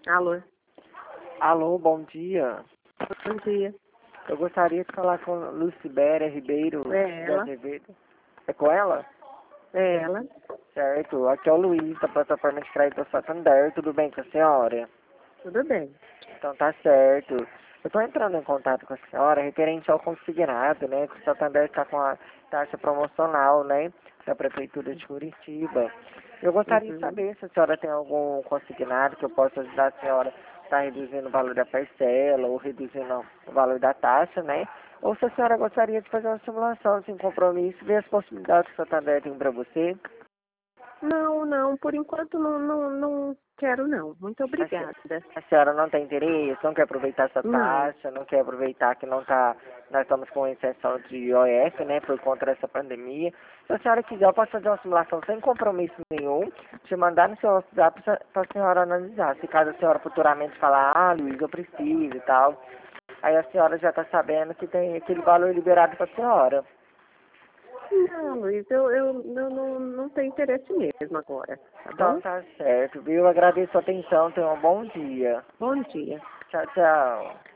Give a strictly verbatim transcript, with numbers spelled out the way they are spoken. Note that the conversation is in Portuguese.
Alô, Alô, bom dia. bom dia. Eu gostaria de falar com Lucibéria Ribeiro É de ela, Azevedo. É com ela? é ela. Certo. Aqui é o Luiz, da plataforma de crédito Santander. Tudo bem com a senhora? Tudo bem. Então tá certo. Eu estou entrando em contato com a senhora referente ao consignado, né? Que o Santander está com a taxa promocional, né? Da Prefeitura de Curitiba. Eu gostaria de Uhum. saber se a senhora tem algum consignado que eu possa ajudar a senhora a estar reduzindo o valor da parcela ou reduzindo o valor da taxa, né? Ou se a senhora gostaria de fazer uma simulação sem compromisso, ver as possibilidades que o Santander tem para você. Não, não, por enquanto não, não, não quero não. Muito A, se- obrigada. a senhora não tem interesse, não quer aproveitar essa Não. taxa, não quer aproveitar que não tá, nós estamos com exceção de I O F, né, por conta dessa pandemia. Se a senhora quiser, eu posso fazer uma simulação sem compromisso nenhum, te mandar no seu WhatsApp para a senhora analisar. Se caso a senhora futuramente falar, ah, Luiz, eu preciso e tal, aí a senhora já está sabendo que tem aquele valor liberado para a senhora. Não, Luiz, eu, eu, eu não, não tenho interesse mesmo agora, tá Então bom? tá certo, viu? Eu agradeço a atenção, tenha um bom dia. Bom dia. Tchau, tchau.